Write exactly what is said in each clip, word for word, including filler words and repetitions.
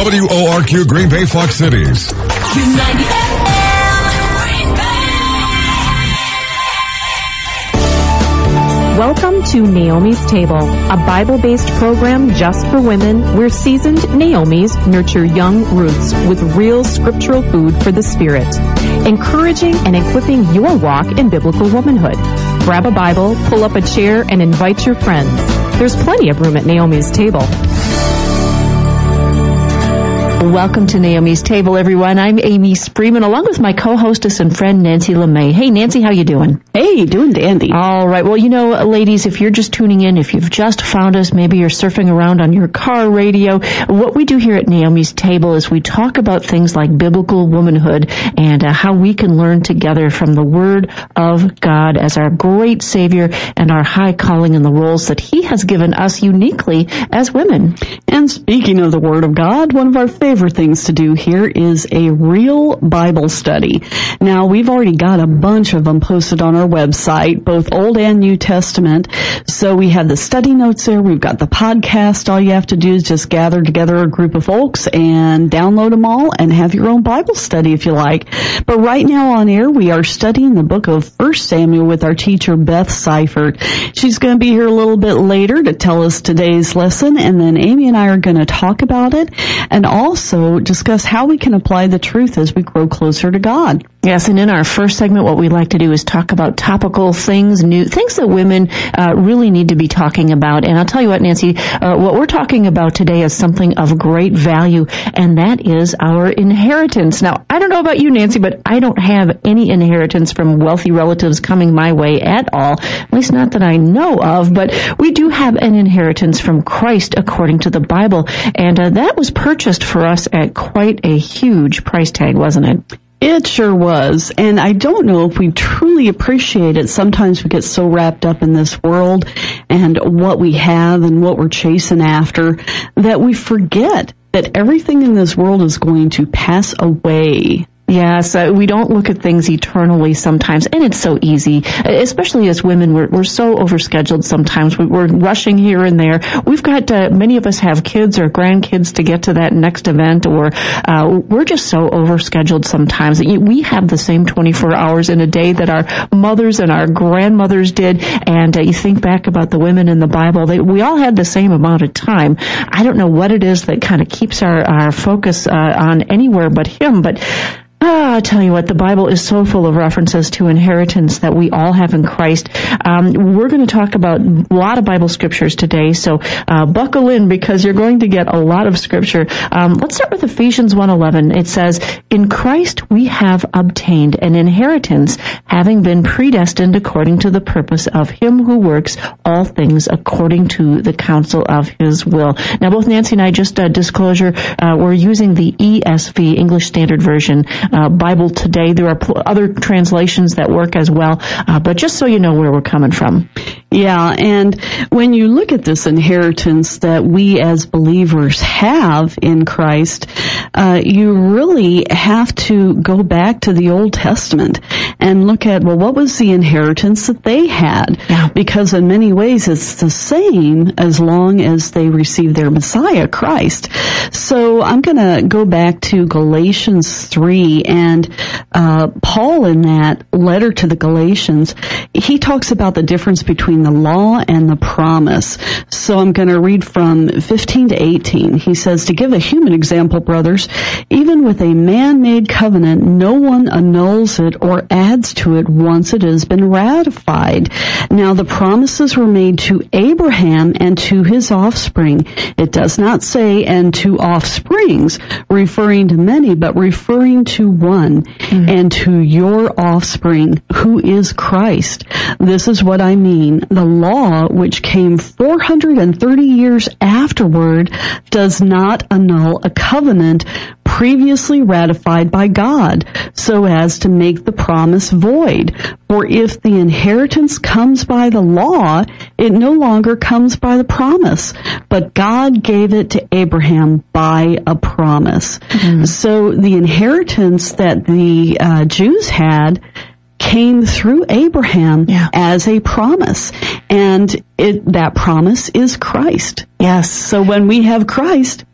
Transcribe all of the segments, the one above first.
W O R Q Green Bay, Fox Cities. Welcome to Naomi's Table, a Bible-based program just for women where seasoned Naomis nurture young Ruths with real scriptural food for the spirit, encouraging and equipping your walk in biblical womanhood. Grab a Bible, pull up a chair, and invite your friends. There's plenty of room at Naomi's Table. Welcome to Naomi's Table, everyone. I'm Amy Spreeman, along with my co-hostess and friend, Nancy LeMay. Hey, Nancy, how you doing? Hey, doing dandy. All right. Well, you know, ladies, if you're just tuning in, if you've just found us, maybe you're surfing around on your car radio, what we do here at Naomi's Table is we talk about things like biblical womanhood and uh, how we can learn together from the Word of God as our great Savior and our high calling in the roles that He has given us uniquely as women. And speaking of the Word of God, one of our favorite things to do here is a real Bible study. Now, we've already got a bunch of them posted on our website, both Old and New Testament. So we have the study notes there. We've got the podcast. All you have to do is just gather together a group of folks and download them all and have your own Bible study if you like. But right now on air, we are studying the book of First Samuel with our teacher, Beth Seifert. She's going to be here a little bit later to tell us today's lesson, and then Amy and I are going to talk about it and also Also discuss how we can apply the truth as we grow closer to God. Yes, and in our first segment, what we like to do is talk about topical things, new things that women uh, really need to be talking about. And I'll tell you what, Nancy, uh, what we're talking about today is something of great value, and that is our inheritance. Now, I don't know about you, Nancy, but I don't have any inheritance from wealthy relatives coming my way at all, at least not that I know of. But we do have an inheritance from Christ according to the Bible, and uh, that was purchased for us at quite a huge price tag, wasn't it? It sure was, and I don't know if we truly appreciate it. Sometimes we get so wrapped up in this world and what we have and what we're chasing after that we forget that everything in this world is going to pass away. Yes, uh, we don't look at things eternally sometimes, and it's so easy, especially as women. We're, we're so overscheduled sometimes. We, we're rushing here and there. We've got, uh, many of us have kids or grandkids to get to that next event, or uh, we're just so overscheduled sometimes. We have the same twenty-four hours in a day that our mothers and our grandmothers did, and uh, you think back about the women in the Bible, they, we all had the same amount of time. I don't know what it is that kind of keeps our, our focus uh, on anywhere but Him, but Ah, I tell you what, the Bible is so full of references to inheritance that we all have in Christ. Um, we're going to talk about a lot of Bible scriptures today, so uh, buckle in because you're going to get a lot of scripture. Um, let's start with Ephesians one eleven. It says, "In Christ we have obtained an inheritance, having been predestined according to the purpose of Him who works all things according to the counsel of His will." Now, both Nancy and I, just uh, disclosure, uh, we're using the E S V, English Standard Version, Uh, Bible today. There are pl- other translations that work as well, uh, but just so you know where we're coming from. Yeah, and when you look at this inheritance that we as believers have in Christ, uh, you really have to go back to the Old Testament and look at, well, what was the inheritance that they had? Yeah. Because in many ways it's the same as long as they receive their Messiah, Christ. So I'm going to go back to Galatians three, and uh, Paul in that letter to the Galatians, he talks about the difference between the law and the promise. So I'm going to read from fifteen to eighteen. He says, "To give a human example, brothers, even with a man-made covenant, no one annuls it or adds to it once it has been ratified. Now the promises were made to Abraham and to his offspring. It does not say, and to offsprings, referring to many, but referring to one, mm-hmm. and to your offspring, who is Christ. This is what I mean. The law, which came four hundred thirty years afterward, does not annul a covenant previously ratified by God, so as to make the promise void. For if the inheritance comes by the law, it no longer comes by the promise, but God gave it to Abraham by a promise." Mm-hmm. So the inheritance that the uh, Jews had came through Abraham, yeah. as a promise, and it, that promise is Christ. Yes. So when we have Christ,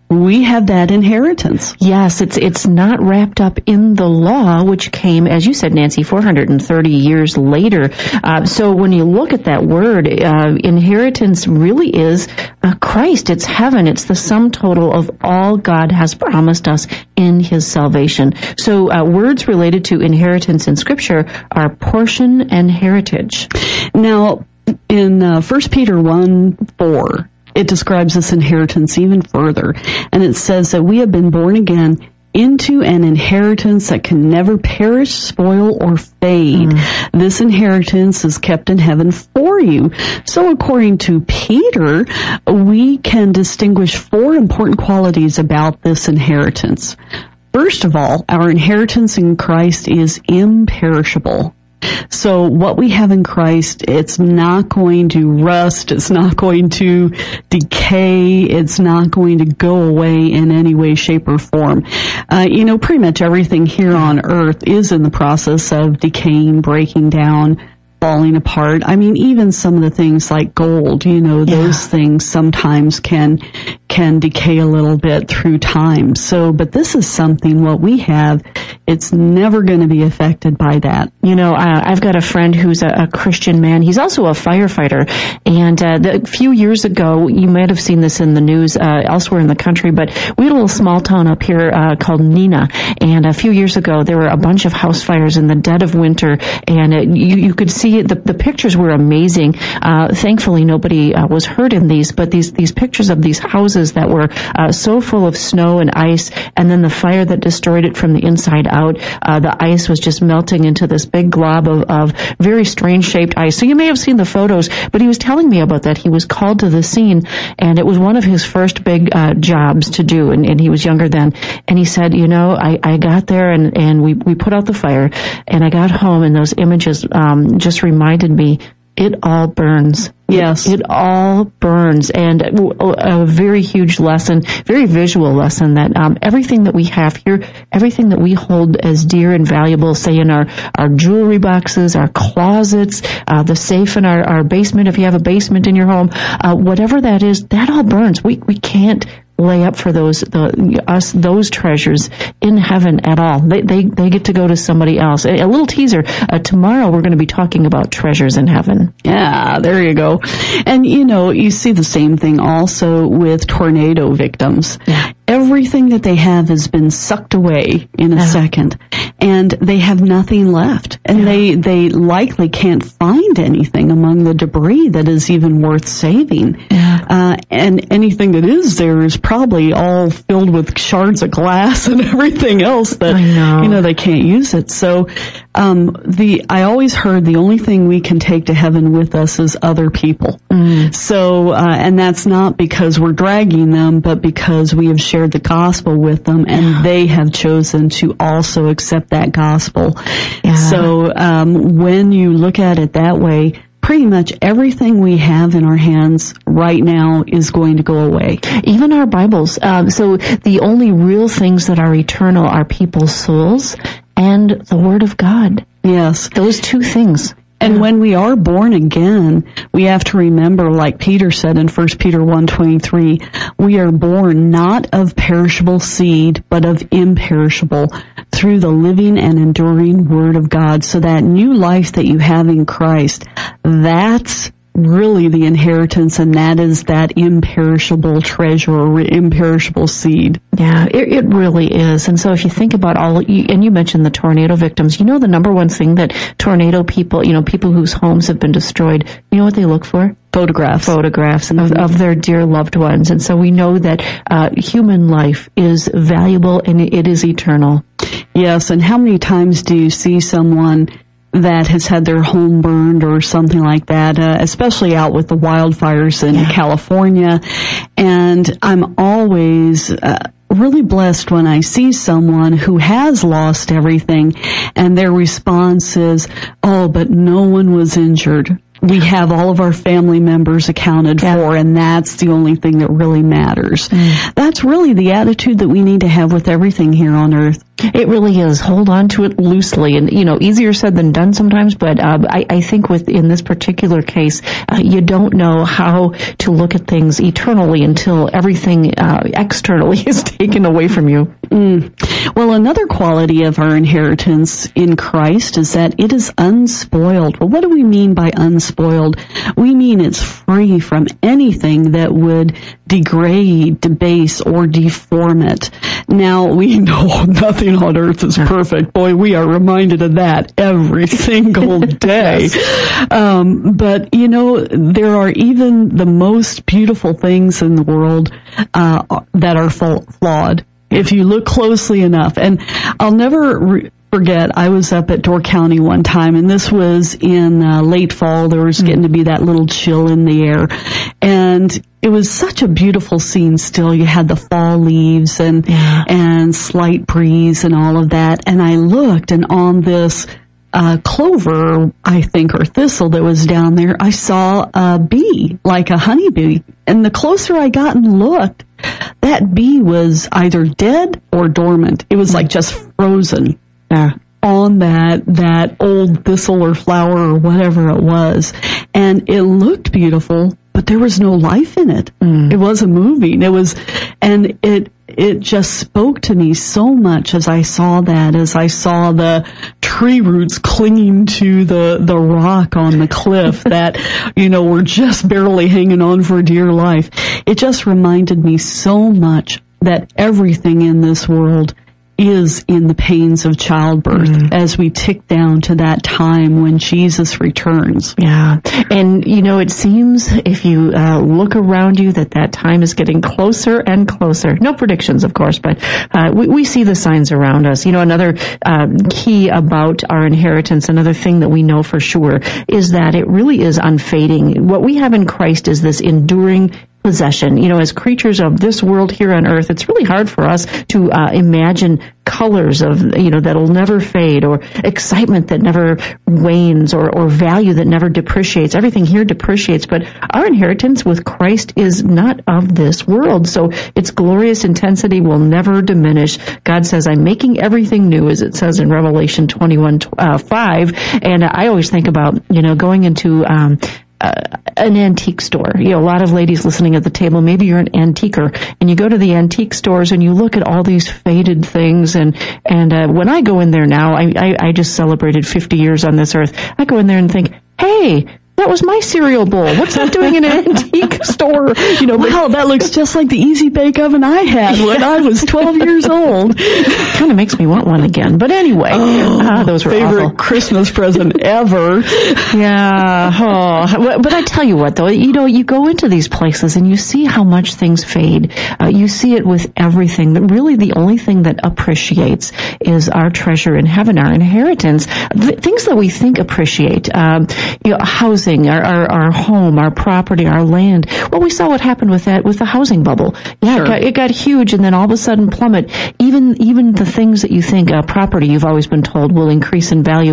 we have that inheritance. Yes, it's it's not wrapped up in the law, which came, as you said, Nancy, four hundred thirty years later. Uh, so when you look at that word, uh, inheritance really is uh, Christ. It's heaven. It's the sum total of all God has promised us in His salvation. So uh, words related to inheritance in Scripture are portion and heritage. Now, in uh, First Peter one four, it describes this inheritance even further, and it says that we have been born again into an inheritance that can never perish, spoil, or fade. Mm. This inheritance is kept in heaven for you. So according to Peter, we can distinguish four important qualities about this inheritance. First of all, our inheritance in Christ is imperishable. So what we have in Christ, it's not going to rust, it's not going to decay, it's not going to go away in any way, shape, or form. Uh, you know, pretty much everything here on earth is in the process of decaying, breaking down, falling apart. I mean, even some of the things like gold, you know, yeah. those things sometimes can can decay a little bit through time. So, but this is something, what we have, it's never going to be affected by that. You know, uh, I've got a friend who's a, a Christian man. He's also a firefighter. And uh, the, a few years ago, you might have seen this in the news uh, elsewhere in the country, but we had a little small town up here uh, called Neenah. And a few years ago, there were a bunch of house fires in the dead of winter. And it, you, you could see it, the, the pictures were amazing. Uh, thankfully, nobody uh, was hurt in these, but these, these pictures of these houses that were uh, so full of snow and ice, and then the fire that destroyed it from the inside out. Uh, the ice was just melting into this big glob of, of very strange shaped ice. So you may have seen the photos, but he was telling me about that. He was called to the scene, and it was one of his first big uh, jobs to do, and, and he was younger then. And he said, you know, I, I got there and, and we, we put out the fire, and I got home, and those images um, just reminded me, it all burns. Yes. It, it all burns. And a very huge lesson, very visual lesson that um, everything that we have here, everything that we hold as dear and valuable, say in our, our jewelry boxes, our closets, uh, the safe in our, our basement, if you have a basement in your home, uh, whatever that is, that all burns. We, we can't lay up for those the, us those treasures in heaven at all. They they they get to go to somebody else. A, a little teaser. Uh, tomorrow we're going to be talking about treasures in heaven. Yeah, there you go. And you know, you see the same thing also with tornado victims. Yeah. Everything that they have has been sucked away in a yeah. second, and they have nothing left. And yeah. they they likely can't find anything among the debris that is even worth saving. Yeah. Uh, and anything that is there is probably all filled with shards of glass and everything else that I know. you know they can't use it. So um, the I always heard the only thing we can take to heaven with us is other people. Mm. So uh, and that's not because we're dragging them, but because we have shared the gospel with them, and yeah. they have chosen to also accept that gospel. Yeah. So um, when you look at it that way, pretty much everything we have in our hands right now is going to go away. Even our Bibles. Um, so the only real things that are eternal are people's souls and the Word of God. Yes. Those two things. And yeah. when we are born again, we have to remember, like Peter said in First Peter one twenty-three, we are born not of perishable seed, but of imperishable, through the living and enduring Word of God. So that new life that you have in Christ, that's really the inheritance, and that is that imperishable treasure or imperishable seed. Yeah, it, it really is. And so if you think about all, and you mentioned the tornado victims, you know the number one thing that tornado people, you know, people whose homes have been destroyed, you know what they look for? Photographs. Photographs of, of their dear loved ones. And so we know that uh, human life is valuable and it is eternal. Yes, and how many times do you see someone that has had their home burned or something like that, uh, especially out with the wildfires in yeah. California. And I'm always uh, really blessed when I see someone who has lost everything and their response is, oh, but no one was injured. we have all of our family members accounted yeah. for, and that's the only thing that really matters. Mm. That's really the attitude that we need to have with everything here on earth. It really is. Hold on to it loosely, and you know, easier said than done sometimes. But uh, I, I think with in this particular case, uh, you don't know how to look at things eternally until everything uh, externally is taken away from you. Mm. Well, another quality of our inheritance in Christ is that it is unspoiled. Well, what do we mean by unspoiled? We mean it's free from anything that would degrade, debase, or deform it. Now, we know nothing on earth is perfect. Boy, we are reminded of that every single day. Yes. Um, but, you know, there are even the most beautiful things in the world uh, that are flawed, if you look closely enough. And I'll never re- forget, I was up at Door County one time, and this was in uh, late fall. There was getting to be that little chill in the air. And it was such a beautiful scene still. You had the fall leaves and yeah. and slight breeze and all of that. And I looked, and on this uh clover, I think, or thistle that was down there, I saw a bee, like a honeybee. And the closer I got and looked, that bee was either dead or dormant. It was like just frozen uh, on that that old thistle or flower or whatever it was. And it looked beautiful, but there was no life in it. Mm. It wasn't moving. It was, and it it just spoke to me so much as I saw that, as I saw the tree roots clinging to the the rock on the cliff that, you know, were just barely hanging on for dear life. It just reminded me so much that everything in this world is in the pains of childbirth mm. as we tick down to that time when Jesus returns. Yeah. And, you know, it seems if you uh, look around you that that time is getting closer and closer. No predictions, of course, but uh, we, we see the signs around us. You know, another uh, key about our inheritance, another thing that we know for sure, is that it really is unfading. What we have in Christ is this enduring possession. You know, as creatures of this world here on earth, it's really hard for us to uh, imagine colors of, you know, that'll never fade, or excitement that never wanes, or, or value that never depreciates. Everything here depreciates, but our inheritance with Christ is not of this world. So its glorious intensity will never diminish. God says, I'm making everything new, as it says in Revelation twenty-one five. And I always think about, you know, going into um Uh, an antique store. You know, a lot of ladies listening at the table, maybe you're an antiquer, and you go to the antique stores and you look at all these faded things, and and uh, when I go in there now, I, I I just celebrated fifty years on this earth. I go in there and think, hey, that was my cereal bowl. What's that doing in an antique store? You know, wow, that looks just like the Easy Bake Oven I had when I was twelve years old. Kind of makes me want one again. But anyway, oh, uh, those were favorite awful. Christmas present ever. Yeah. Oh. But I tell you what, though, you know, you go into these places and you see how much things fade. Uh, you see it with everything. That really, the only thing that appreciates is our treasure in heaven, our inheritance. The things that we think appreciate, um, you know, housing. Our, our, our home, our property, our land. Well, we saw what happened with that, with the housing bubble. Yeah, sure. it, got, it got huge, and then all of a sudden plummet. Even even the things that you think, uh, property, you've always been told, will increase in value.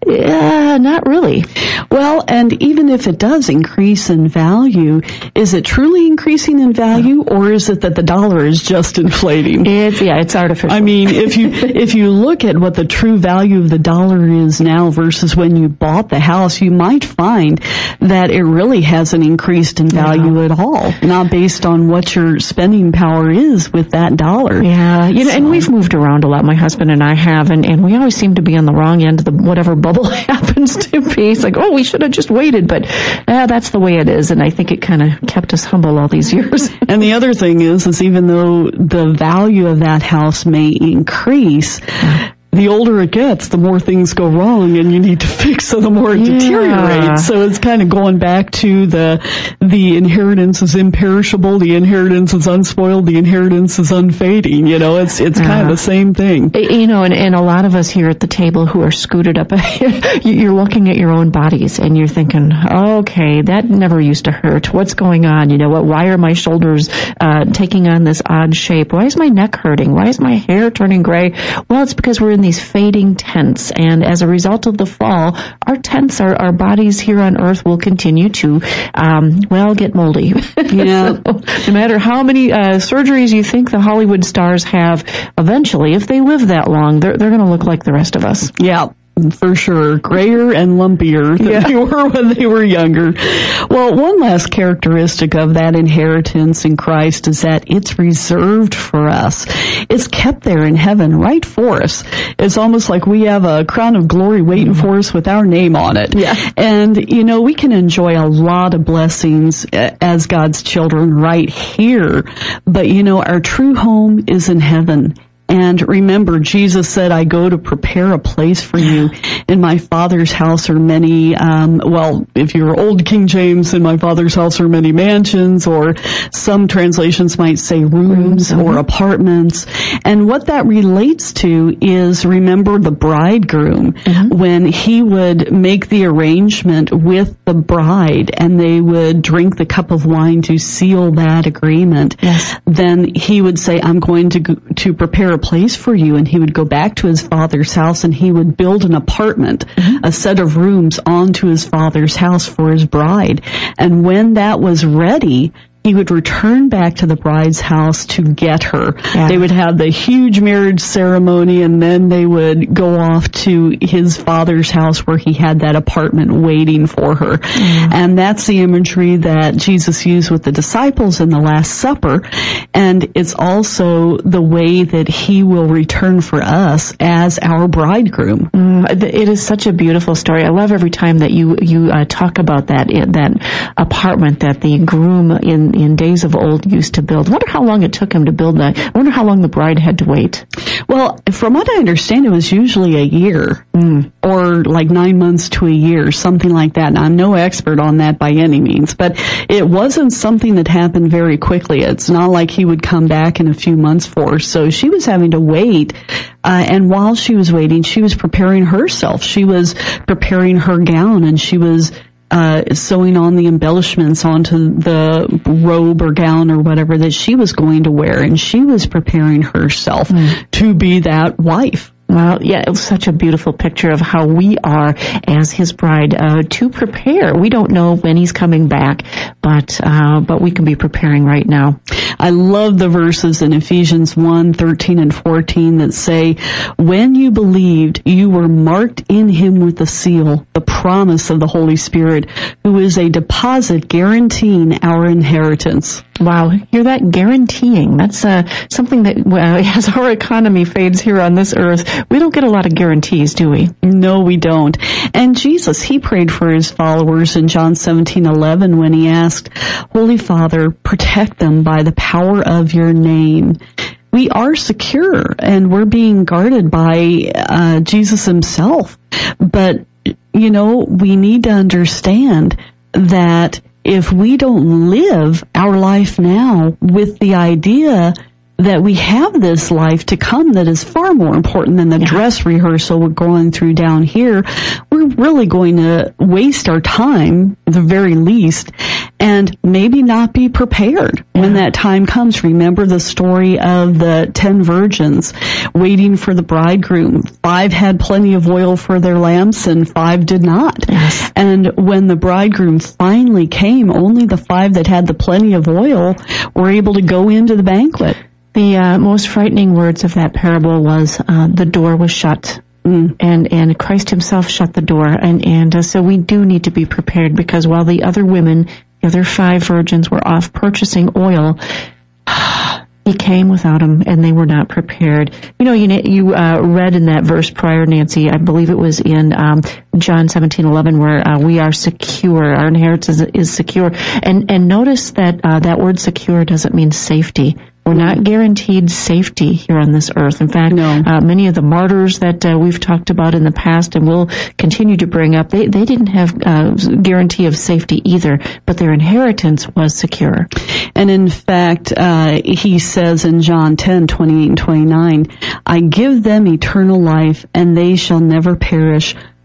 Uh, not really. Well, and even if it does increase in value, is it truly increasing in value, or is it that the dollar is just inflating? It's, yeah, it's artificial. I mean, if you if you look at what the true value of the dollar is now versus when you bought the house, you might find that it really hasn't increased in value yeah. at all, not based on what your spending power is with that dollar. Yeah, you know, so. And we've moved around a lot, my husband and I have, and, and we always seem to be on the wrong end of the whatever bubble happens to be. It's like, oh, we should have just waited, but uh, that's the way it is, and I think it kind of kept us humble all these years. And the other thing is, is even though the value of that house may increase, the older it gets, the more things go wrong, and you need to fix, so the more it yeah. deteriorates. So it's kind of going back to the the inheritance is imperishable, the inheritance is unspoiled, the inheritance is unfading. You know, it's it's uh, kind of the same thing. You know, and, and a lot of us here at the table who are scooted up, you're looking at your own bodies and you're thinking, okay, that never used to hurt. What's going on? You know what? Why are my shoulders uh taking on this odd shape? Why is my neck hurting? Why is my hair turning gray? Well, it's because we're in in these fading tents. And as a result of the fall, our tents, our, our bodies here on earth will continue to, um, well, get moldy. Yeah. So, no matter how many uh, surgeries you think the Hollywood stars have, eventually, if they live that long, they're, they're going to look like the rest of us. Yeah. For sure, grayer and lumpier than yeah. they were when they were younger. Well, one last characteristic of that inheritance in Christ is that it's reserved for us. It's kept there in heaven right for us. It's almost like we have a crown of glory waiting for us with our name on it. Yeah. And, you know, we can enjoy a lot of blessings as God's children right here. But, you know, our true home is in heaven. And remember, Jesus said, I go to prepare a place for you. In my Father's house are many, um, well, if you're old King James, in my Father's house are many mansions, or some translations might say rooms mm-hmm. or apartments. And what that relates to is, remember the bridegroom, mm-hmm. when he would make the arrangement with the bride and they would drink the cup of wine to seal that agreement. Yes. Then he would say, I'm going to go, to prepare a place for you, and he would go back to his father's house and he would build an apartment, mm-hmm. a set of rooms onto his father's house for his bride. And when that was ready, he would return back to the bride's house to get her. Yeah. They would have the huge marriage ceremony, and then they would go off to his father's house where he had that apartment waiting for her. Mm. And that's the imagery that Jesus used with the disciples in the Last Supper. And it's also the way that he will return for us as our bridegroom. Mm, it is such a beautiful story. I love every time that you, you uh, talk about that, that apartment that the groom in in days of old used to build. I wonder how long it took him to build that. I wonder how long the bride had to wait. Well, from what I understand, it was usually a year mm. or like nine months to a year, something like that. Now, I'm no expert on that by any means, but it wasn't something that happened very quickly. It's not like he would come back in a few months for her. So she was having to wait. Uh, and while she was waiting, she was preparing herself. She was preparing her gown, and she was Uh, sewing on the embellishments onto the robe or gown or whatever that she was going to wear, and she was preparing herself mm. to be that wife. Well, yeah, it was such a beautiful picture of how we are as his bride uh, to prepare. We don't know when he's coming back, but uh, but we can be preparing right now. I love the verses in Ephesians one, thirteen and fourteen that say, when you believed, you were marked in him with the seal, the promise of the Holy Spirit, who is a deposit guaranteeing our inheritance. Wow, hear that? Guaranteeing. That's uh, something that, well, as our economy fades here on this earth, we don't get a lot of guarantees, do we? No, we don't. And Jesus, he prayed for his followers in John seventeen eleven when he asked, Holy Father, protect them by the power of your name. We are secure, and we're being guarded by uh, Jesus himself. But, you know, we need to understand that if we don't live our life now with the idea that we have this life to come that is far more important than the yeah. dress rehearsal we're going through down here, we're really going to waste our time, at the very least, and maybe not be prepared yeah. when that time comes. Remember the story of the ten virgins waiting for the bridegroom. Five had plenty of oil for their lamps and five did not. Yes. And when the bridegroom finally came, only the five that had the plenty of oil were able to go into the banquet. The uh, most frightening words of that parable was, uh, the door was shut. Mm. And and Christ himself shut the door. And, and uh, so we do need to be prepared, because while the other women, the other five virgins, were off purchasing oil, he came without them, and they were not prepared. You know, you you uh, read in that verse prior, Nancy, I believe it was in um, John seventeen eleven, where uh, we are secure, our inheritance is, is secure. And and notice that uh, that word secure doesn't mean safety. We're not guaranteed safety here on this earth. In fact, no. uh, many of the martyrs that uh, we've talked about in the past and will continue to bring up, they, they didn't have uh, guarantee of safety either, but their inheritance was secure. And in fact, uh, he says in John ten, twenty-eight and twenty-nine, I give them eternal life, and they shall never perish,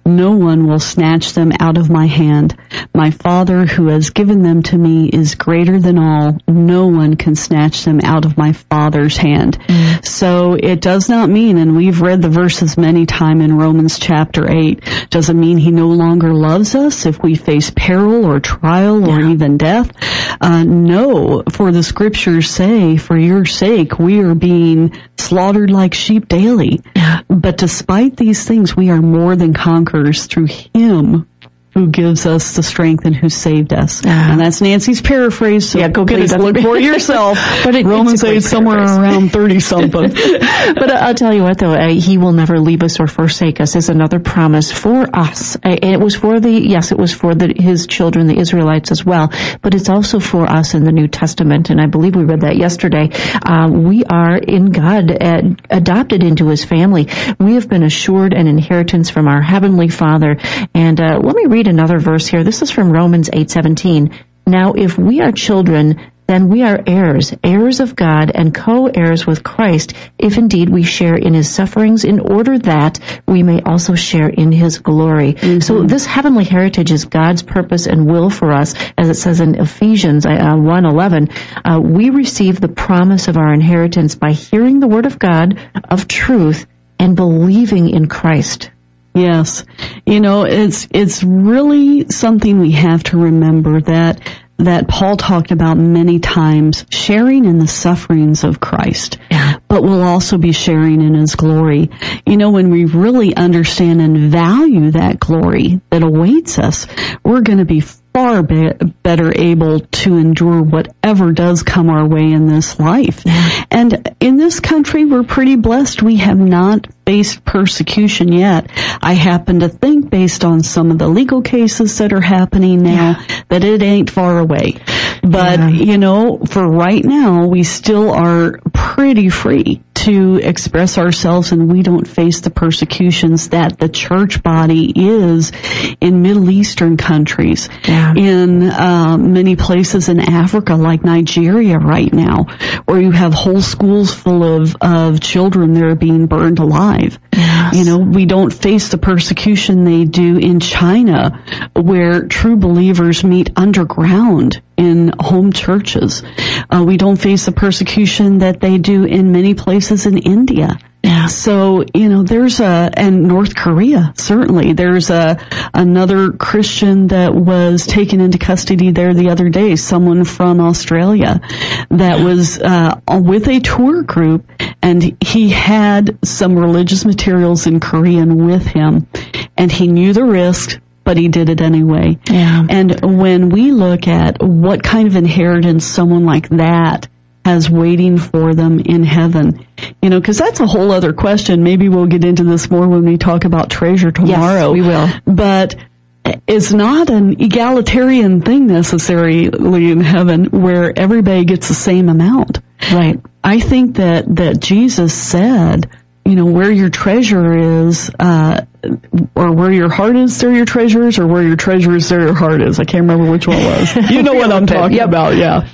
No one will snatch them out of my hand. My Father who has given them to me is greater than all. No one can snatch them out of my Father's hand. Mm. So it does not mean, and we've read the verses many times in Romans chapter eight, doesn't mean he no longer loves us if we face peril or trial or yeah. even death. Uh, no, for the scriptures say, for your sake, we are being slaughtered like sheep daily. Yeah. But despite these things, we are more than conquerors through him who gives us the strength and who saved us. Uh, and that's Nancy's paraphrase, so yeah, go get please it. Look for yourself. But it, Romans eight, somewhere around thirty-something. But I'll tell you what, though, uh, he will never leave us or forsake us is another promise for us. Uh, it was for the, yes, it was for the, his children, the Israelites as well, but it's also for us in the New Testament, and I believe we read that yesterday. Uh, we are in God, uh, adopted into his family. We have been assured an inheritance from our Heavenly Father. And uh, let me read another verse here. This is from Romans eight seventeen. Now, if we are children, then we are heirs, heirs of God and co-heirs with Christ, if indeed we share in his sufferings, in order that we may also share in his glory. Mm-hmm. So this heavenly heritage is God's purpose and will for us, as it says in Ephesians uh, one eleven. Uh, we receive the promise of our inheritance by hearing the word of God, of truth, and believing in Christ. Yes. You know, it's, it's really something we have to remember that, that Paul talked about many times, sharing in the sufferings of Christ, yeah. but we'll also be sharing in his glory. You know, when we really understand and value that glory that awaits us, we're going to be far be- better able to endure whatever does come our way in this life. Yeah. And in this country, we're pretty blessed. We have not faced persecution yet. I happen to think, based on some of the legal cases that are happening now, yeah. that it ain't far away. But, yeah. you know, for right now, we still are pretty free to express ourselves, and we don't face the persecutions that the church body is in Middle Eastern countries, yeah. in uh, many places in Africa, like Nigeria right now, where you have whole schools full of, of children that are being burned alive. Yes. You know, we don't face the persecution they do in China, where true believers meet underground in home churches. Uh, we don't face the persecution that they do in many places in India. Yeah. So, you know, there's a, and North Korea, certainly. There's a, another Christian that was taken into custody there the other day, someone from Australia that was, uh, with a tour group, and he had some religious materials in Korean with him, and he knew the risks, but he did it anyway. Yeah. And when we look at what kind of inheritance someone like that has waiting for them in heaven, you know, because that's a whole other question. Maybe we'll get into this more when we talk about treasure tomorrow. Yes, we will. But it's not an egalitarian thing necessarily in heaven where everybody gets the same amount. Right. I think that, that Jesus said, you know, where your treasure is, uh, or where your heart is, there your treasure is, or where your treasure is, there your heart is. I can't remember which one was. You know what I'm talking yep. about, yeah.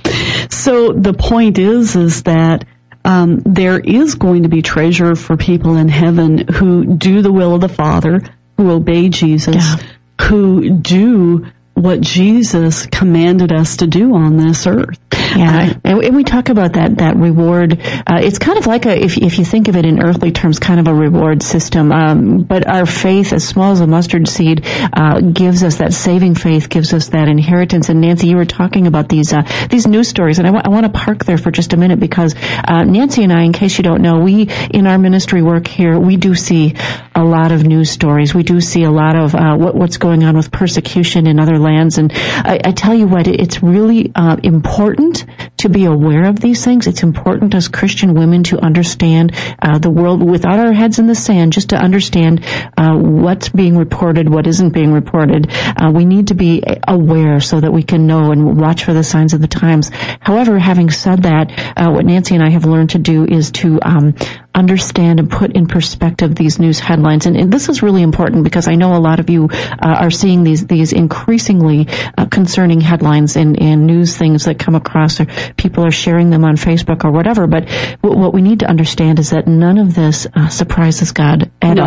So the point is, is that um, there is going to be treasure for people in heaven who do the will of the Father, who obey Jesus, yeah. who do what Jesus commanded us to do on this earth. Yeah, and we talk about that that reward. Uh, it's kind of like a, if if you think of it in earthly terms, kind of a reward system. Um, but our faith, as small as a mustard seed, uh, gives us that saving faith, gives us that inheritance. And Nancy, you were talking about these uh, these news stories, and I, w- I want to park there for just a minute because uh, Nancy and I, in case you don't know, we in our ministry work here, we do see a lot of news stories. We do see a lot of uh, what, what's going on with persecution in other lands. And I, I tell you what, it's really uh, important to be aware of these things. It's important as Christian women to understand uh, the world without our heads in the sand, just to understand uh, what's being reported, what isn't being reported. Uh, we need to be aware so that we can know and watch for the signs of the times. However, having said that, uh, what Nancy and I have learned to do is to um, understand and put in perspective these news headlines. And, and this is really important because I know a lot of you uh, are seeing these these increasingly uh, concerning headlines and, and news things that come across, or people are sharing them on Facebook or whatever. But w- what we need to understand is that none of this uh, surprises God at no. all.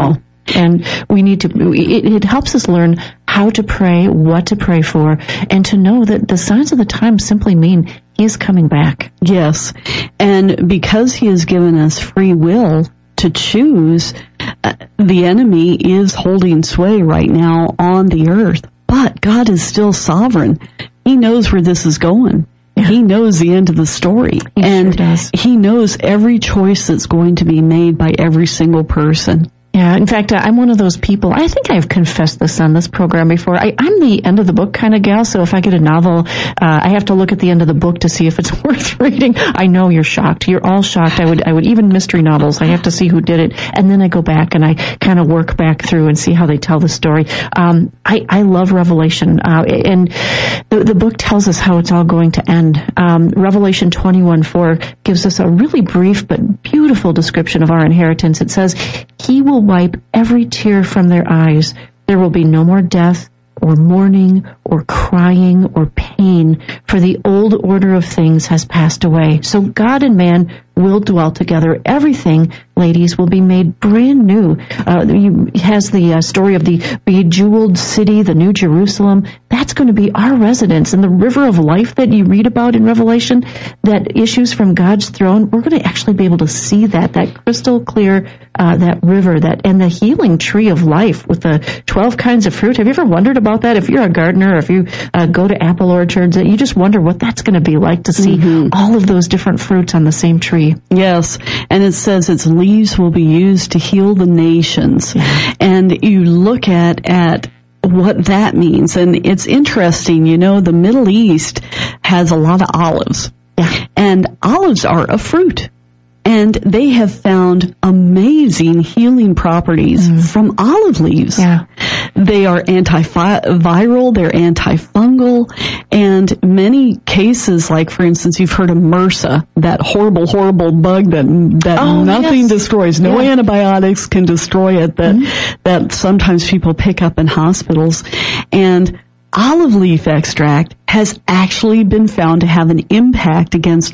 And we need to, it, it helps us learn how to pray, what to pray for, and to know that the signs of the times simply mean He is coming back. Yes. And because He has given us free will to choose, uh, the enemy is holding sway right now on the earth. But God is still sovereign. He knows where this is going. Yeah. He knows the end of the story. He and sure does. He knows every choice that's going to be made by every single person. Yeah, in fact, uh, I'm one of those people, I think I've confessed this on this program before, I, I'm the end of the book kind of gal, so if I get a novel, uh, I have to look at the end of the book to see if it's worth reading. I know you're shocked. You're all shocked. I would, I would even mystery novels, I have to see who did it, and then I go back and I kind of work back through and see how they tell the story. Um, I, I love Revelation, uh, and the, the book tells us how it's all going to end. Um, Revelation twenty-one four gives us a really brief but beautiful description of our inheritance. It says, He will wipe every tear from their eyes. There will be no more death or mourning or crying or pain, for the old order of things has passed away. So God and man will dwell together. Everything, ladies, will be made brand new. Uh, he has the uh, story of the bejeweled city, the New Jerusalem. That's going to be our residence. And the river of life that you read about in Revelation that issues from God's throne, we're going to actually be able to see that, that crystal clear, uh, that river, that, and the healing tree of life with the twelve kinds of fruit. Have you ever wondered about that? If you're a gardener, or if you uh, go to apple orchards, you just wonder what that's going to be like to see mm-hmm. all of those different fruits on the same tree. Yes, and it says its leaves will be used to heal the nations. Yeah. And you look at, at what that means, and it's interesting, you know, the Middle East has a lot of olives. Yeah. And olives are a fruit. And they have found amazing healing properties mm. from olive leaves. Yeah. They are antiviral, they're antifungal, and many cases, like for instance, you've heard of MRSA, that horrible, horrible bug that that oh, nothing yes. destroys. No yeah. antibiotics can destroy it. That mm-hmm. that sometimes people pick up in hospitals, and olive leaf extract has actually been found to have an impact against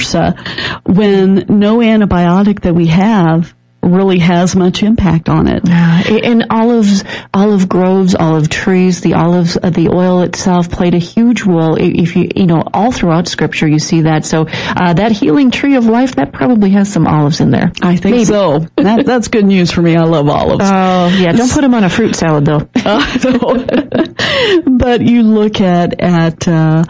MRSA when no antibiotic that we have really has much impact on it. Yeah. And olives, olive groves, olive trees, the olives, uh, the oil itself played a huge role. If you, you know, all throughout Scripture you see that. So uh, that healing tree of life, that probably has some olives in there. I think Maybe. so. That, that's good news for me. I love olives. Oh, uh, yeah. Don't put them on a fruit salad, though. uh, no. But you look at at uh,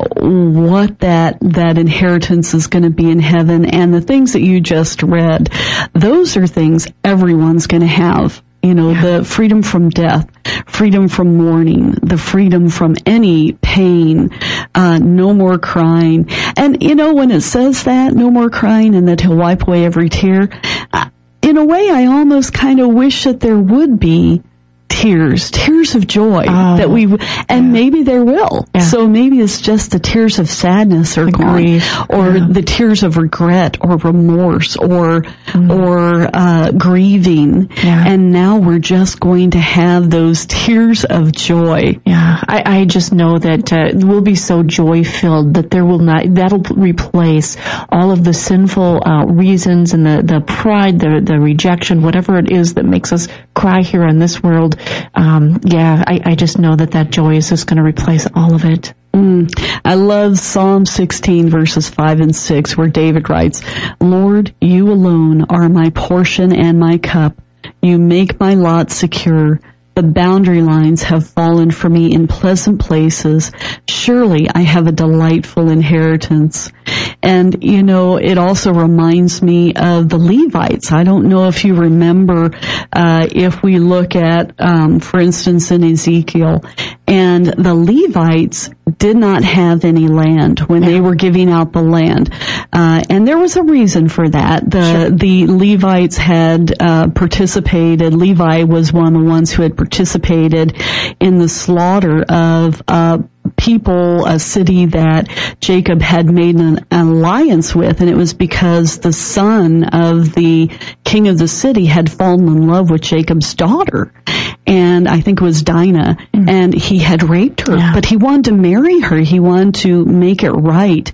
what that that inheritance is going to be in heaven, and the things that you just read. Those are things everyone's going to have. You know, yeah. the freedom from death, freedom from mourning, the freedom from any pain, uh, no more crying. And, you know, when it says that, no more crying, and that He'll wipe away every tear, uh, in a way I almost kind of wish that there would be tears, tears of joy oh, that we, and yeah. maybe there will. Yeah. So maybe it's just the tears of sadness are gone, or yeah. the tears of regret or remorse or, mm. or, uh, grieving. Yeah. And now we're just going to have those tears of joy. Yeah. I, I just know that, uh, we'll be so joy filled that there will not, that'll replace all of the sinful, uh, reasons and the, the pride, the, the rejection, whatever it is that makes us cry here in this world. Um, yeah, I, I just know that that joy is just going to replace all of it. Mm. I love Psalm sixteen verses five and six where David writes, Lord, you alone are my portion and my cup. You make my lot secure. The boundary lines have fallen for me in pleasant places. Surely I have a delightful inheritance. And, you know, it also reminds me of the Levites. I don't know if you remember, uh, if we look at, um, for instance, in Ezekiel, and the Levites did not have any land when they were giving out the land. Uh, and there was a reason for that. The, sure. the Levites had, uh, participated. Levi was one of the ones who had participated in the slaughter of, uh, people, a city that Jacob had made an alliance with, and it was because the son of the king of the city had fallen in love with Jacob's daughter, and I think it was Dinah, mm. and he had raped her, yeah. but he wanted to marry her. He wanted to make it right.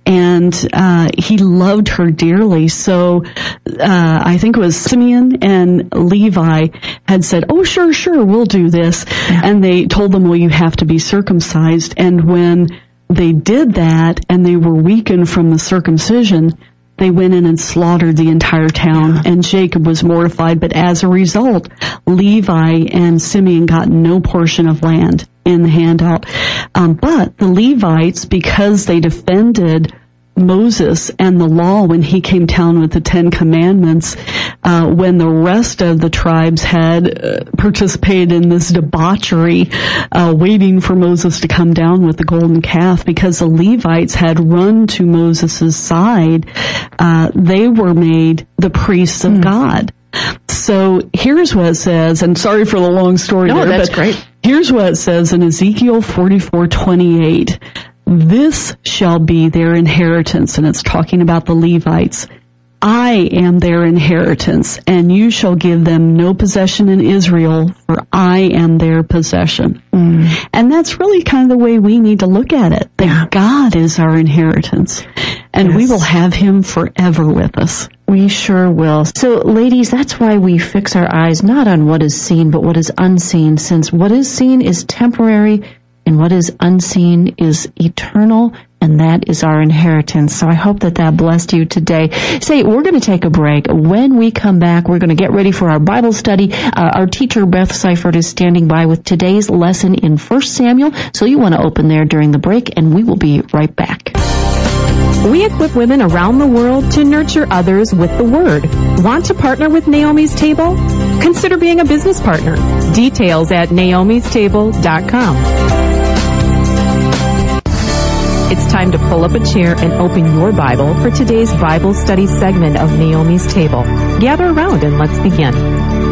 and uh, he loved her dearly. So uh, I think it was Simeon and Levi had said, oh, sure, sure, we'll do this. Yeah. And they told them, well, you have to be circumcised. And when they did that and they were weakened from the circumcision, they went in and slaughtered the entire town, yeah. and Jacob was mortified. But as a result, Levi and Simeon got no portion of land in the handout. Um, but the Levites, because they defended Moses and the law when he came down with the Ten Commandments, uh, when the rest of the tribes had uh, participated in this debauchery, uh, waiting for Moses to come down with the golden calf, because the Levites had run to Moses' side, uh, they were made the priests of mm. God. So here's what it says, and sorry for the long story no, there, that's but great. Here's what it says in Ezekiel forty-four twenty-eight. This shall be their inheritance, and it's talking about the Levites. I am their inheritance, and you shall give them no possession in Israel, for I am their possession. Mm. And that's really kind of the way we need to look at it, that yeah. God is our inheritance, and yes. we will have him forever with us. We sure will. So, ladies, that's why we fix our eyes not on what is seen, but what is unseen, since what is seen is temporary, and what is unseen is eternal, and that is our inheritance. So I hope that that blessed you today. Say, we're going to take a break. When we come back, we're going to get ready for our Bible study. Uh, our teacher, Beth Seifert, is standing by with today's lesson in First Samuel. So you want to open there during the break, and we will be right back. We equip women around the world to nurture others with the Word. Want to partner with Naomi's Table? Consider being a business partner. Details at naomis table dot com. It's time to pull up a chair and open your Bible for today's Bible study segment of Naomi's Table. Gather around and let's begin.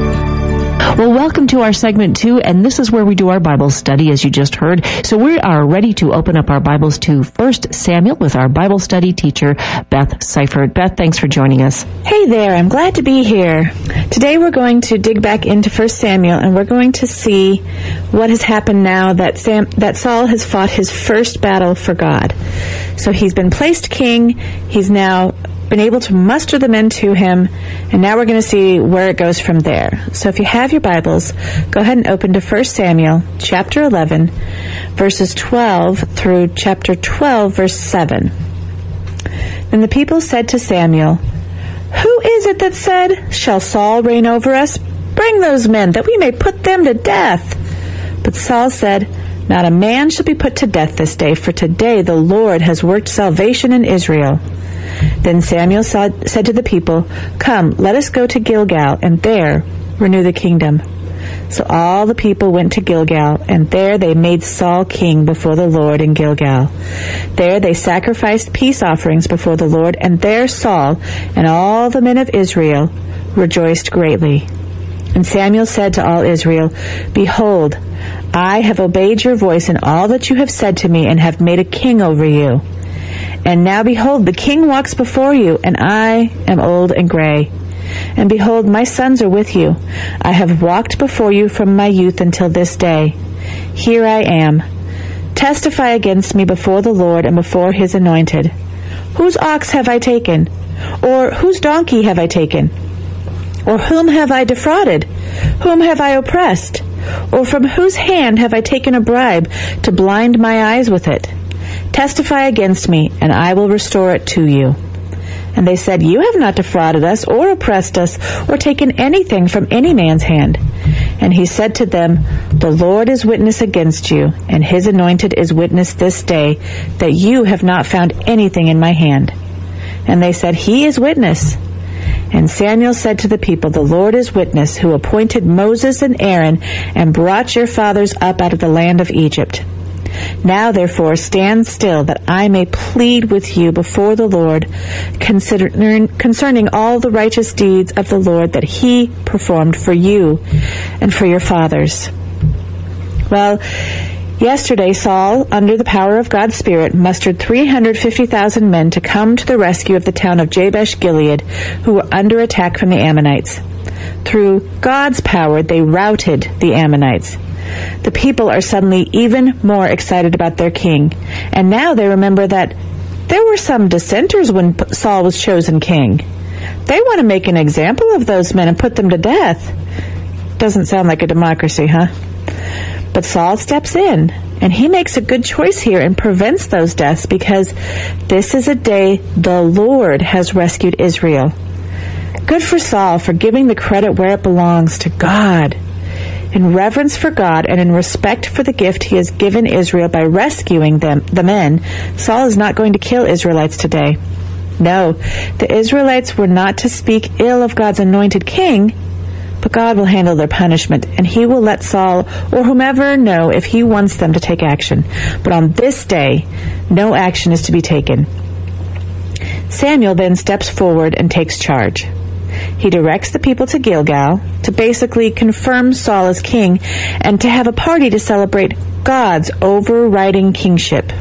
Well, welcome to our segment two, and this is where we do our Bible study, as you just heard. So we are ready to open up our Bibles to First Samuel with our Bible study teacher, Beth Seifert. Beth, thanks for joining us. Hey there, I'm glad to be here. Today we're going to dig back into First Samuel, and we're going to see what has happened now that Sam, that Saul has fought his first battle for God. So he's been placed king, he's now been able to muster the men to him, and now we're going to see where it goes from there. So if you have your Bibles, go ahead and open to First Samuel chapter eleven, verses twelve through chapter twelve, verse seven. Then the people said to Samuel, "Who is it that said, 'Shall Saul reign over us?' Bring those men, that we may put them to death." But Saul said, "Not a man shall be put to death this day, for today the Lord has worked salvation in Israel." Then Samuel said, said to the people, "Come, let us go to Gilgal, and there renew the kingdom." So all the people went to Gilgal, and there they made Saul king before the Lord in Gilgal. There they sacrificed peace offerings before the Lord, and there Saul and all the men of Israel rejoiced greatly. And Samuel said to all Israel, "Behold, I have obeyed your voice in all that you have said to me, and have made a king over you. And now behold, the king walks before you, and I am old and gray. And behold, my sons are with you. I have walked before you from my youth until this day. Here I am. Testify against me before the Lord and before his anointed. Whose ox have I taken? Or whose donkey have I taken? Or whom have I defrauded? Whom have I oppressed? Or from whose hand have I taken a bribe to blind my eyes with it? Testify against me, and I will restore it to you." And they said, "You have not defrauded us, or oppressed us, or taken anything from any man's hand." And he said to them, "The Lord is witness against you, and his anointed is witness this day, that you have not found anything in my hand." And they said, "He is witness." And Samuel said to the people, "The Lord is witness, who appointed Moses and Aaron, and brought your fathers up out of the land of Egypt. Now, therefore, stand still, that I may plead with you before the Lord concerning, concerning all the righteous deeds of the Lord that he performed for you and for your fathers." Well, yesterday Saul, under the power of God's Spirit, mustered three hundred fifty thousand men to come to the rescue of the town of Jabesh Gilead, who were under attack from the Ammonites. Through God's power, they routed the Ammonites. The people are suddenly even more excited about their king, and now they remember that There were some dissenters when Saul was chosen king. They want to make an example of those men and put them to death. Doesn't sound like a democracy, huh? But Saul steps in, and he makes a good choice here and prevents those deaths because this is a day the Lord has rescued Israel. Good for Saul for giving the credit where it belongs, to God. In reverence for God and in respect for the gift he has given Israel by rescuing them, the men, Saul is not going to kill Israelites today. No, the Israelites were not to speak ill of God's anointed king, but God will handle their punishment, and he will let Saul or whomever know if he wants them to take action. But on this day, no action is to be taken. Samuel then steps forward and takes charge. He directs the people to Gilgal to basically confirm Saul as king and to have a party to celebrate God's overriding kingship.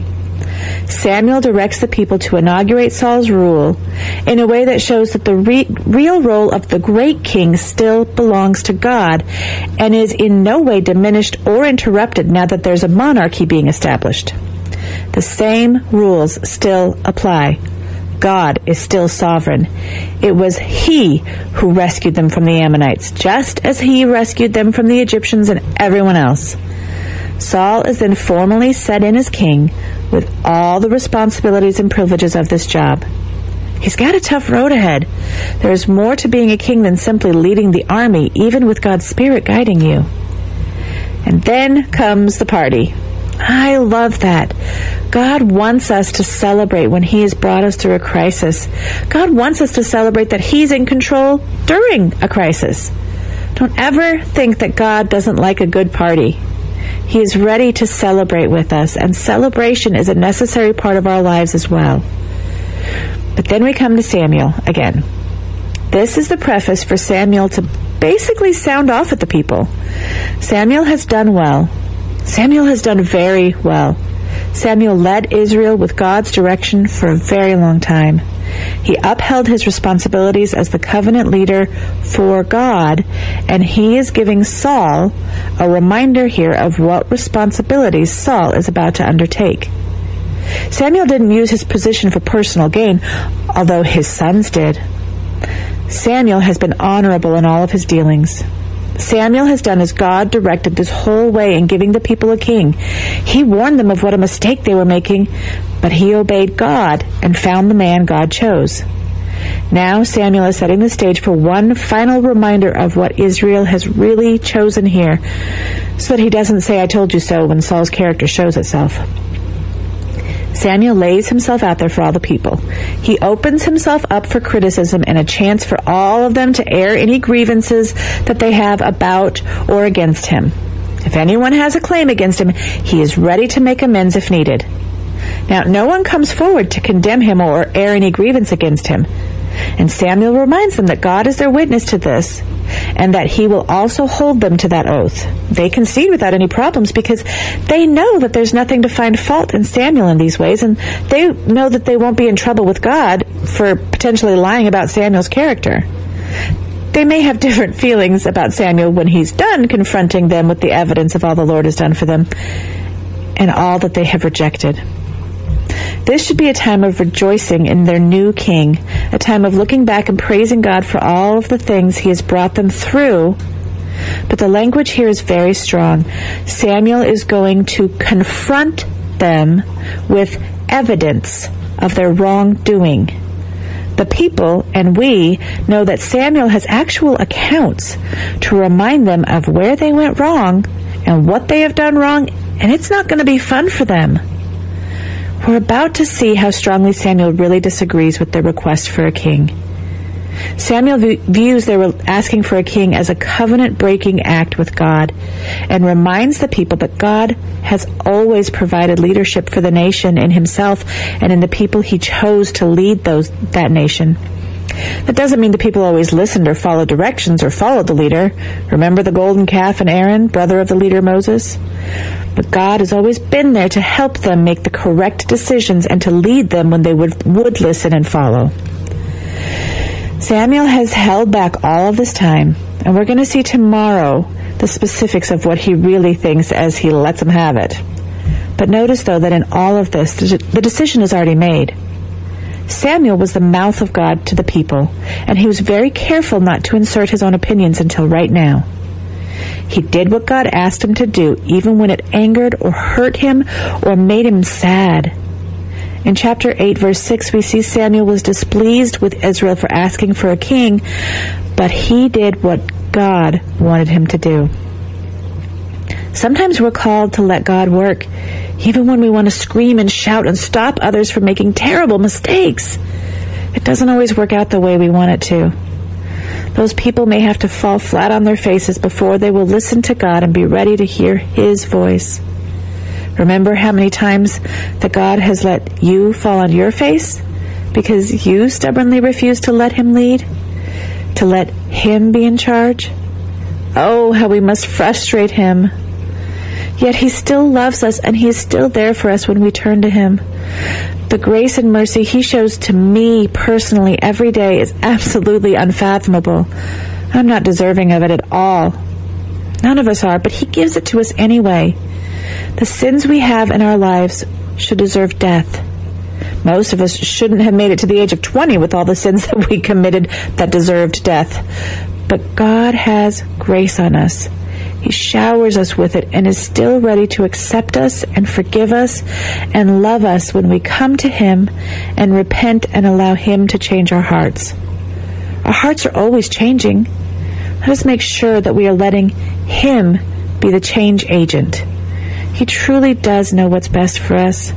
Samuel directs the people to inaugurate Saul's rule in a way that shows that the re- real role of the great king still belongs to God and is in no way diminished or interrupted now that there's a monarchy being established. The same rules still apply. God is still sovereign. It was he who rescued them from the Ammonites, just as he rescued them from the Egyptians and everyone else. Saul is then formally set in as king with all the responsibilities and privileges of this job. He's got a tough road ahead. There is more to being a king than simply leading the army, even with God's Spirit guiding you. And then comes the party. I love that. God wants us to celebrate when he has brought us through a crisis. God wants us to celebrate that he's in control during a crisis. Don't ever think that God doesn't like a good party. He is ready to celebrate with us, and celebration is a necessary part of our lives as well. But then we come to Samuel again. This is the preface for Samuel to basically sound off at the people. Samuel has done well. Samuel has done very well. Samuel led Israel with God's direction for a very long time. He upheld his responsibilities as the covenant leader for God, and he is giving Saul a reminder here of what responsibilities Saul is about to undertake. Samuel didn't use his position for personal gain, although his sons did. Samuel has been honorable in all of his dealings. Samuel has done as God directed this whole way in giving the people a king. He warned them of what a mistake they were making, but he obeyed God and found the man God chose. Now Samuel is setting the stage for one final reminder of what Israel has really chosen here, so that he doesn't say, "I told you so," when Saul's character shows itself. Samuel lays himself out there for all the people. He opens himself up for criticism and a chance for all of them to air any grievances that they have about or against him. If anyone has a claim against him, he is ready to make amends if needed. Now, no one comes forward to condemn him or air any grievance against him. And Samuel reminds them that God is their witness to this, and that he will also hold them to that oath. They concede without any problems because they know that there's nothing to find fault in Samuel in these ways, and they know that they won't be in trouble with God for potentially lying about Samuel's character. They may have different feelings about Samuel when he's done confronting them with the evidence of all the Lord has done for them and all that they have rejected. This should be a time of rejoicing in their new king, a time of looking back and praising God for all of the things he has brought them through. But the language here is very strong. Samuel is going to confront them with evidence of their wrongdoing. The people and we know that Samuel has actual accounts to remind them of where they went wrong and what they have done wrong, and it's not going to be fun for them. We're about to see how strongly Samuel really disagrees with their request for a king. Samuel v- views their asking for a king as a covenant-breaking act with God and reminds the people that God has always provided leadership for the nation in himself and in the people he chose to lead those that nation. That doesn't mean the people always listened or followed directions or followed the leader. Remember the golden calf and Aaron, brother of the leader Moses? But God has always been there to help them make the correct decisions and to lead them when they would, would listen and follow. Samuel has held back all of this time, and we're going to see tomorrow the specifics of what he really thinks as he lets them have it. But notice, though, that in all of this, the decision is already made. Samuel was the mouth of God to the people, and he was very careful not to insert his own opinions until right now. He did what God asked him to do, even when it angered or hurt him or made him sad. In chapter eight, verse six, we see Samuel was displeased with Israel for asking for a king, but he did what God wanted him to do. Sometimes we're called to let God work, even when we want to scream and shout and stop others from making terrible mistakes. It doesn't always work out the way we want it to. Those people may have to fall flat on their faces before they will listen to God and be ready to hear His voice. Remember how many times that God has let you fall on your face because you stubbornly refused to let Him lead, to let Him be in charge? Oh, how we must frustrate Him. Yet He still loves us, and He is still there for us when we turn to Him. The grace and mercy He shows to me personally every day is absolutely unfathomable. I'm not deserving of it at all. None of us are, but He gives it to us anyway. The sins we have in our lives should deserve death. Most of us shouldn't have made it to the age of twenty with all the sins that we committed that deserved death. But God has grace on us. He showers us with it and is still ready to accept us and forgive us and love us when we come to Him and repent and allow Him to change our hearts. Our hearts are always changing. Let us make sure that we are letting Him be the change agent. He truly does know what's best for us.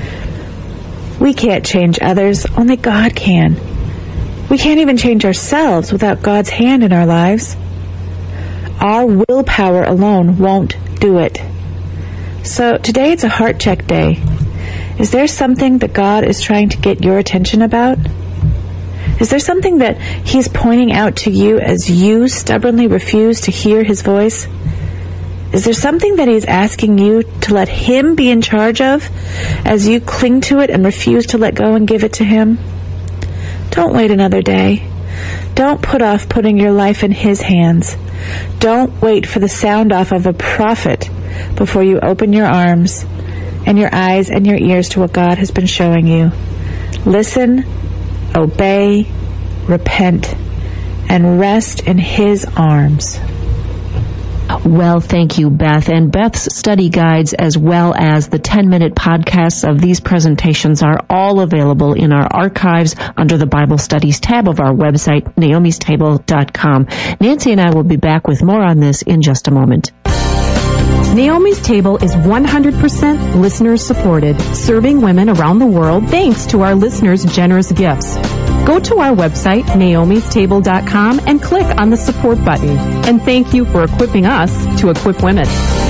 We can't change others, only God can. We can't even change ourselves without God's hand in our lives. Our willpower alone won't do it. So today it's a heart check day. Is there something that God is trying to get your attention about? Is there something that He's pointing out to you as you stubbornly refuse to hear His voice? Is there something that He's asking you to let Him be in charge of as you cling to it and refuse to let go and give it to Him? Don't wait another day. Don't put off putting your life in His hands. Don't wait for the sound off of a prophet before you open your arms and your eyes and your ears to what God has been showing you. Listen, obey, repent, and rest in His arms. Well, thank you, Beth. And Beth's study guides as well as the ten-minute podcasts of these presentations are all available in our archives under the Bible Studies tab of our website, naomis table dot com. Nancy and I will be back with more on this in just a moment. Naomi's Table is one hundred percent listener-supported, serving women around the world thanks to our listeners' generous gifts. Go to our website, naomis table dot com, and click on the support button. And thank you for equipping us to equip women.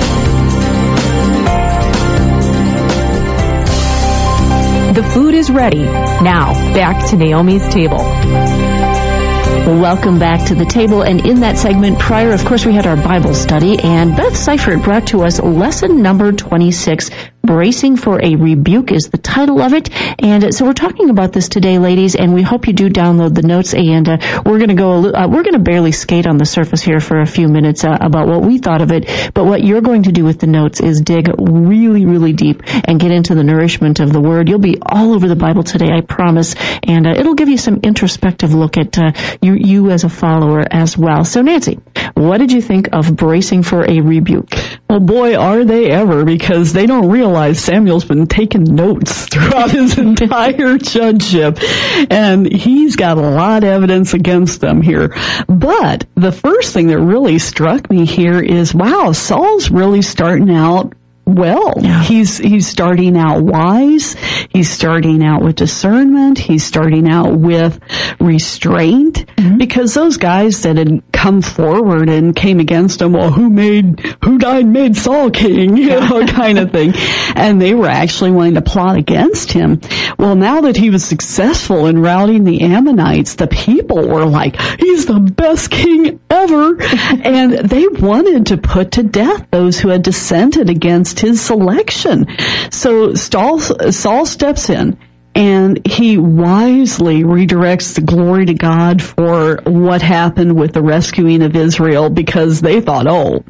The food is ready. Now, back to Naomi's Table. Welcome back to the table, and in that segment prior, of course, we had our Bible study, and Beth Seifert brought to us lesson number twenty-six, Bracing for a Rebuke is the title of it. And so we're talking about this today, ladies, and we hope you do download the notes, and uh, we're going to go, uh, we're going to barely skate on the surface here for a few minutes uh, about what we thought of it, but what you're going to do with the notes is dig really, really deep and get into the nourishment of the Word. You'll be all over the Bible today, I promise, and uh, it'll give you some introspective look at uh, you, you as a follower as well. So, Nancy, what did you think of bracing for a rebuke? Well, boy, are they ever, because they don't realize Samuel's been taking notes throughout his entire judgeship, and he's got a lot of evidence against them here. But the first thing that really struck me here is, wow, Saul's really starting out well. Yeah. He's he's starting out wise. He's starting out with discernment. He's starting out with restraint. Mm-hmm. Because those guys that had come forward and came against him, well, who made, who died made Saul king, you know, kind of thing. And they were actually wanting to plot against him. Well, now that he was successful in routing the Ammonites, the people were like, he's the best king ever. And they wanted to put to death those who had dissented against his selection. So Saul, Saul steps in, and he wisely redirects the glory to God for what happened with the rescuing of Israel, because they thought, oh,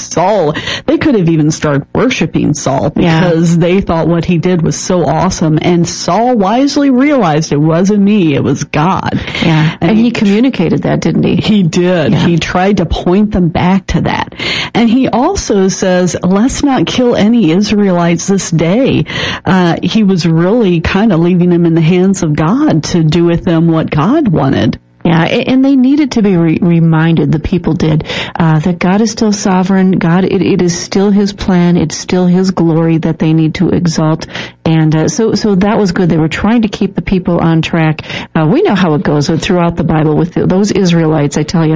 Saul, they could have even started worshiping Saul because yeah. they thought what he did was so awesome. And Saul wisely realized it wasn't me, it was God. Yeah. And, and he, he communicated that, didn't he? He did. Yeah. He tried to point them back to that. And he also says, let's not kill any Israelites this day. Uh, he was really kind of leaving them in the hands of God to do with them what God wanted. Yeah, and they needed to be re- reminded, the people did, uh, that God is still sovereign. God, it, it is still His plan. It's still His glory that they need to exalt. And uh, so so that was good. They were trying to keep the people on track. Uh, we know how it goes throughout the Bible with the, those Israelites, I tell you.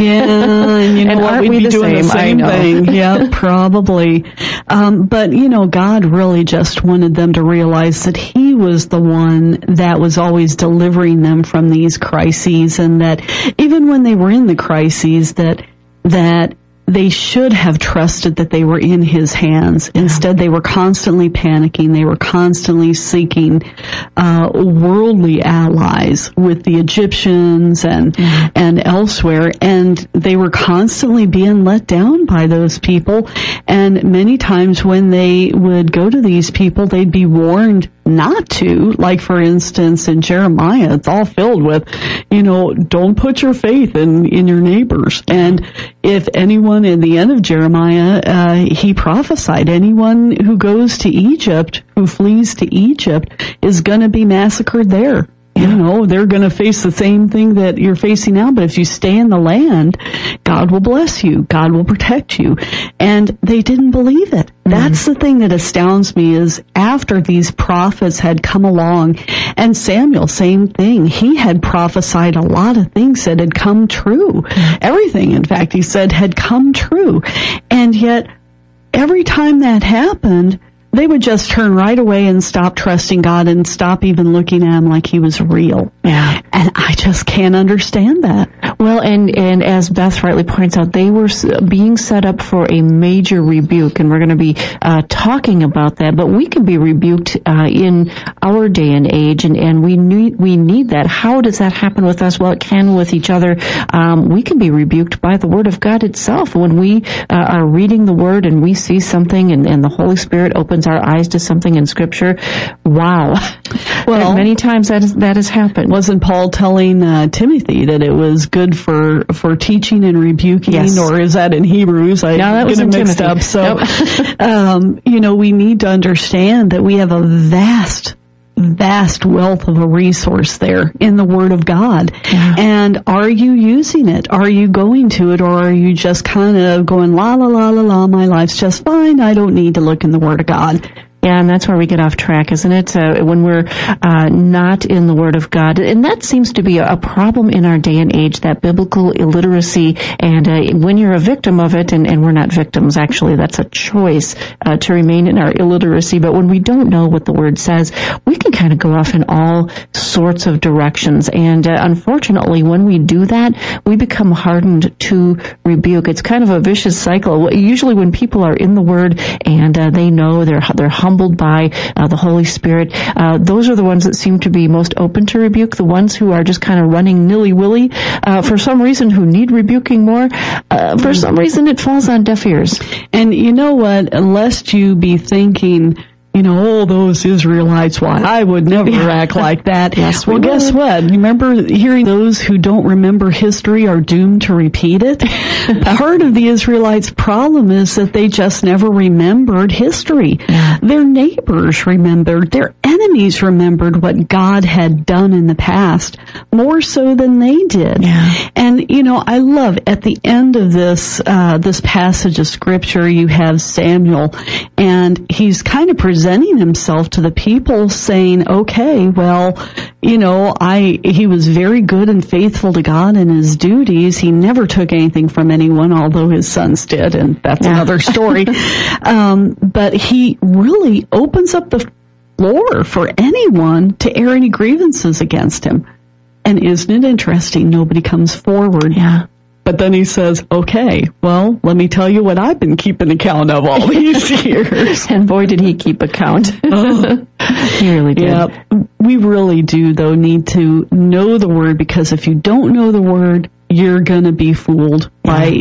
Yeah, and you know and what, we'd we be the doing same? the same thing. Yeah, probably. Um, but, you know, God really just wanted them to realize that He was the one that was always delivering them from these crises, and that even when they were in the crises, that that they should have trusted that they were in His hands. Instead, they were constantly panicking. They were constantly seeking uh worldly allies with the Egyptians and mm-hmm. and elsewhere, and they were constantly being let down by those people. And many times when they would go to these people, they'd be warned not to. Like, for instance, in Jeremiah, it's all filled with, you know, don't put your faith in in your neighbors. And if anyone in the end of Jeremiah, uh, he prophesied anyone who goes to Egypt, who flees to Egypt, is going to be massacred there. You know, they're going to face the same thing that you're facing now, but if you stay in the land, God will bless you. God will protect you. And they didn't believe it. Mm-hmm. That's the thing that astounds me, is after these prophets had come along, and Samuel, same thing. He had prophesied a lot of things that had come true. Mm-hmm. Everything, in fact, he said had come true. And yet, every time that happened, they would just turn right away and stop trusting God and stop even looking at Him like He was real. Yeah. And I just can't understand that. Well, and, and as Beth rightly points out, they were being set up for a major rebuke, and we're going to be uh, talking about that. But we can be rebuked uh, in our day and age, and, and we need we need that. How does that happen with us? Well, it can with each other. Um, we can be rebuked by the Word of God itself. When we uh, are reading the Word and we see something, and, and the Holy Spirit opens our eyes to something in Scripture, wow. Well, and many times that, is, that has happened. Wasn't Paul telling uh, Timothy that it was good for, for teaching and rebuking? Yes. Or is that in Hebrews? I no, that was in mixed Timothy. up. So, nope. um, you know, we need to understand that we have a vast vast wealth of a resource there in the Word of God. Yeah. And are you using it? Are you going to it? Or are you just kind of going, la, la, la, la, la, my life's just fine, I don't need to look in the Word of God? Yeah, and that's where we get off track, isn't it? Uh, when we're uh, not in the Word of God. And that seems to be a problem in our day and age, that biblical illiteracy. And uh, when you're a victim of it, and, and we're not victims, actually, that's a choice uh, to remain in our illiteracy. But when we don't know what the Word says, we can kind of go off in all sorts of directions. And uh, unfortunately, when we do that, we become hardened to rebuke. It's kind of a vicious cycle. Usually when people are in the Word and uh, they know they're they're humble by uh, the Holy Spirit, uh, those are the ones that seem to be most open to rebuke. The ones who are just kind of running nilly-willy, uh, for some reason, who need rebuking more, uh, for some reason it falls on deaf ears. And you know what? Lest you be thinking, you know, oh, those Israelites, why, I would never yeah. act like that. Yes, well, we guess would. what? You remember hearing those who don't remember history are doomed to repeat it? Part of the Israelites' problem is that they just never remembered history. Yeah. Their neighbors remembered. Their enemies remembered what God had done in the past, more so than they did. Yeah. And, you know, I love at the end of this, uh, this passage of Scripture, you have Samuel, and he's kind of presenting presenting himself to the people, saying, okay, well, you know, I he was very good and faithful to God in his duties. He never took anything from anyone, although his sons did, and that's yeah. another story. um, but he really opens up the floor for anyone to air any grievances against him. And isn't it interesting? Nobody comes forward. Yeah. But then he says, okay, well, let me tell you what I've been keeping account of all these years. And boy, did he keep account. Oh. He really did. Yeah, we really do, though, need to know the Word, because if you don't know the Word, you're going to be fooled by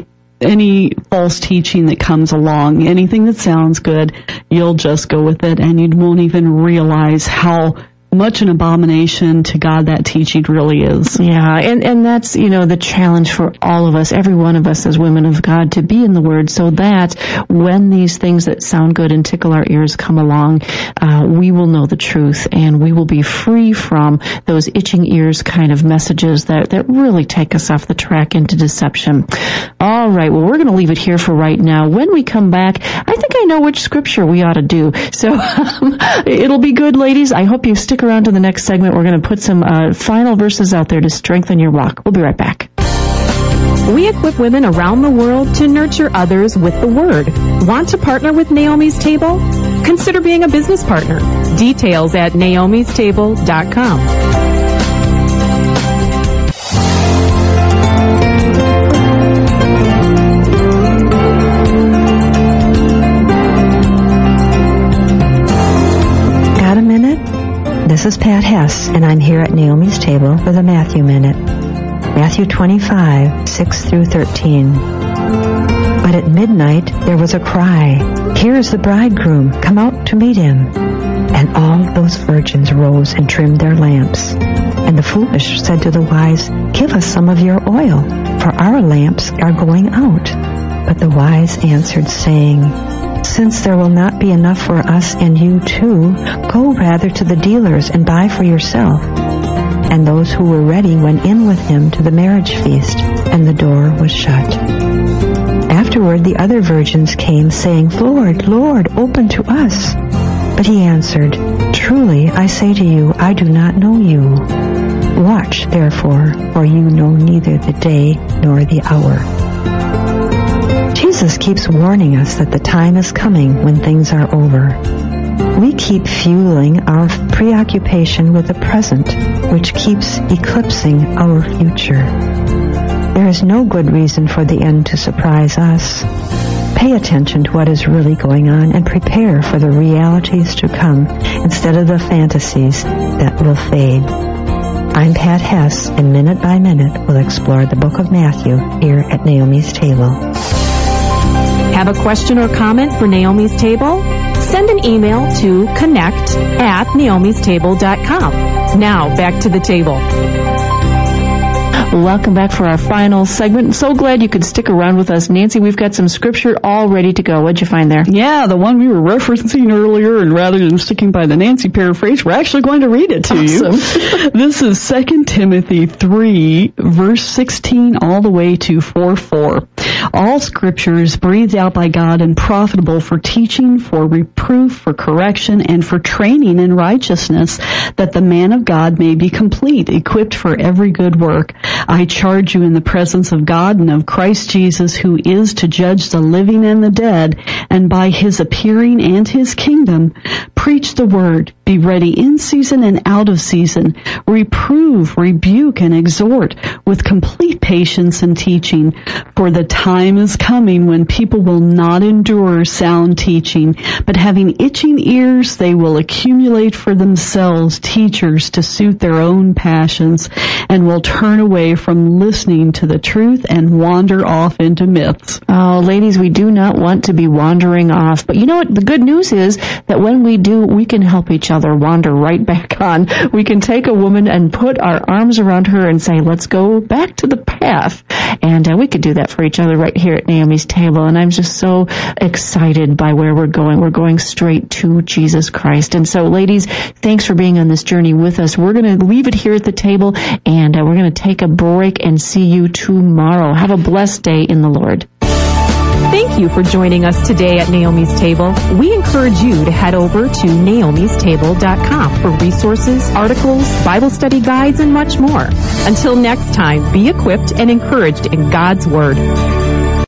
any false teaching that comes along. Anything that sounds good, you'll just go with it, and you won't even realize how much an abomination to God that teaching really is. Yeah, and, and that's, you know, the challenge for all of us, every one of us as women of God, to be in the Word so that when these things that sound good and tickle our ears come along, uh, we will know the truth and we will be free from those itching ears kind of messages that, that really take us off the track into deception. All right, well, we're going to leave it here for right now. When we come back, I think I know which scripture we ought to do. So um, it'll be good, ladies. I hope you stick around to the next segment. We're going to put some uh, final verses out there to strengthen your walk. We'll be right back. We equip women around the world to nurture others with the Word. Want to partner with Naomi's Table? Consider being a business partner. Details at naomis table dot com. This is Pat Hess, and I'm here at Naomi's Table for the Matthew Minute. Matthew twenty-five, six through thirteen. But at midnight there was a cry, "Here is the bridegroom, come out to meet him." And all those virgins rose and trimmed their lamps. And the foolish said to the wise, "Give us some of your oil, for our lamps are going out." But the wise answered, saying, "Since there will not be enough for us and you too, go rather to the dealers and buy for yourself." And those who were ready went in with him to the marriage feast, and the door was shut. Afterward the other virgins came, saying, "Lord, Lord, open to us." But he answered, "Truly I say to you, I do not know you. Watch therefore, for you know neither the day nor the hour." Jesus keeps warning us that the time is coming when things are over. We keep fueling our preoccupation with the present, which keeps eclipsing our future. There is no good reason for the end to surprise us. Pay attention to what is really going on and prepare for the realities to come instead of the fantasies that will fade. I'm Pat Hess, and minute by minute we'll explore the book of Matthew here at Naomi's Table. Have a question or comment for Naomi's Table? Send an email to connect at naomis table dot com. Now, back to the table. Welcome back for our final segment. So glad you could stick around with us. Nancy, we've got some scripture all ready to go. What'd you find there? Yeah, the one we were referencing earlier, and rather than sticking by the Nancy paraphrase, we're actually going to read it to awesome. you. This is Second Timothy three, verse sixteen, all the way to four four. All scripture is breathed out by God and profitable for teaching, for reproof, for correction, and for training in righteousness, that the man of God may be complete, equipped for every good work. I charge you in the presence of God and of Christ Jesus, who is to judge the living and the dead, and by his appearing and his kingdom, preach the word, be ready in season and out of season, reprove, rebuke, and exhort with complete patience and teaching. For the time is coming when people will not endure sound teaching, but having itching ears, they will accumulate for themselves teachers to suit their own passions, and will turn away from listening to the truth and wander off into myths. Oh, ladies, we do not want to be wandering off. But you know what? The good news is that when we do, we can help each other wander right back on. We can take a woman and put our arms around her and say, let's go back to the path. And uh, we could do that for each other right here at Naomi's Table. And I'm just so excited by where we're going. We're going straight to Jesus Christ. And so, ladies, thanks for being on this journey with us. We're going to leave it here at the table, and uh, we're going to take a break and see you tomorrow. Have a blessed day in the Lord. Thank you for joining us today at Naomi's Table. We encourage you to head over to naomis table dot com for resources, articles, Bible study guides, and much more. Until next time, be equipped and encouraged in God's Word.